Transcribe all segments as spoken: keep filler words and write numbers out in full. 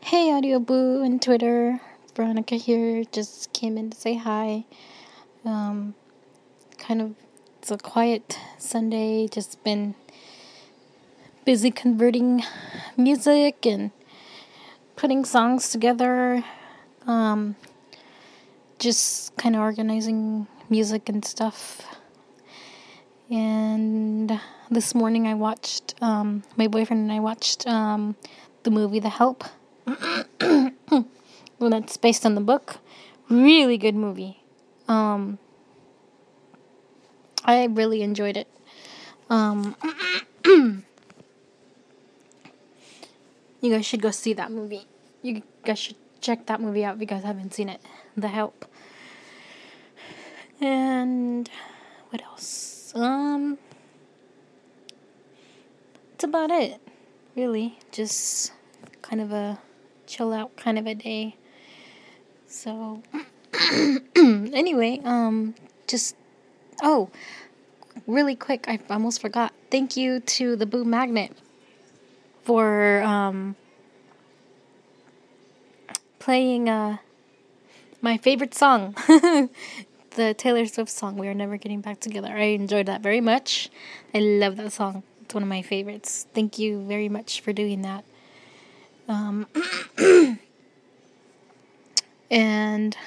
Hey, Audio Boo and Twitter. Veronica here. Just came in to say hi. Um, kind of, it's a quiet Sunday. Just been busy converting music and putting songs together. Um, just kind of organizing music and stuff. And this morning I watched, um, my boyfriend and I watched um, the movie The Help. Well, that's based on the book. Really good movie. Um, I really enjoyed it. Um, you guys should go see that movie. You guys should check that movie out if you guys haven't seen it. The Help. And what else? Um, that's about it. Really, just kind of a chill out kind of a day. So, anyway, um, just, oh, really quick, I almost forgot. Thank you to the Boo Magnet for, um, playing, uh, my favorite song. The Taylor Swift song, We Are Never Getting Back Together. I enjoyed that very much. I love that song. It's one of my favorites. Thank you very much for doing that. Um, and,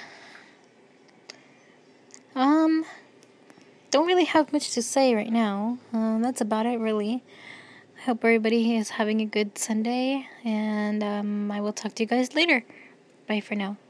um, don't really have much to say right now. Um, that's about it, really. I hope everybody is having a good Sunday, and um, I will talk to you guys later. Bye for now.